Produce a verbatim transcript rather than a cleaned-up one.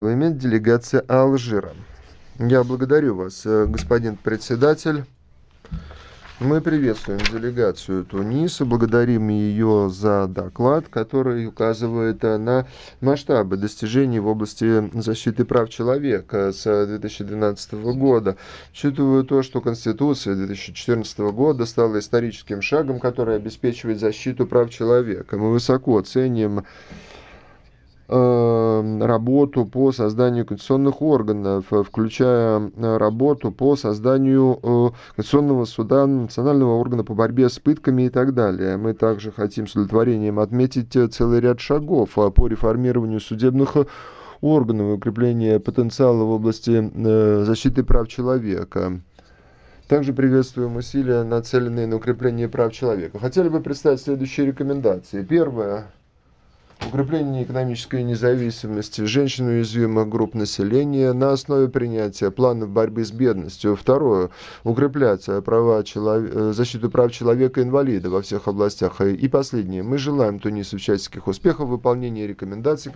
Имеет делегация Алжира. Я благодарю вас, э, господин председатель. Мы приветствуем делегацию Туниса, благодарим ее за доклад, который указывает э, на масштабы достижений в области защиты прав человека с две тысячи двенадцатого года. Учитывая то, что Конституция две тысячи четырнадцатого года стала историческим шагом, который обеспечивает защиту прав человека, мы высоко ценим работу по созданию конституционных органов, включая работу по созданию Конституционного суда, национального органа по борьбе с пытками и так далее. Мы также хотим с удовлетворением отметить целый ряд шагов по реформированию судебных органов и укреплению потенциала в области защиты прав человека. Также приветствуем усилия, нацеленные на укрепление прав человека. Хотели бы представить следующие рекомендации. Первое. Укрепление экономической независимости женщин и уязвимых групп населения на основе принятия планов борьбы с бедностью. Второе. Укреплять права челов... защиту прав человека и инвалида во всех областях. И последнее. Мы желаем Тунису всяческих успехов в выполнении рекомендаций,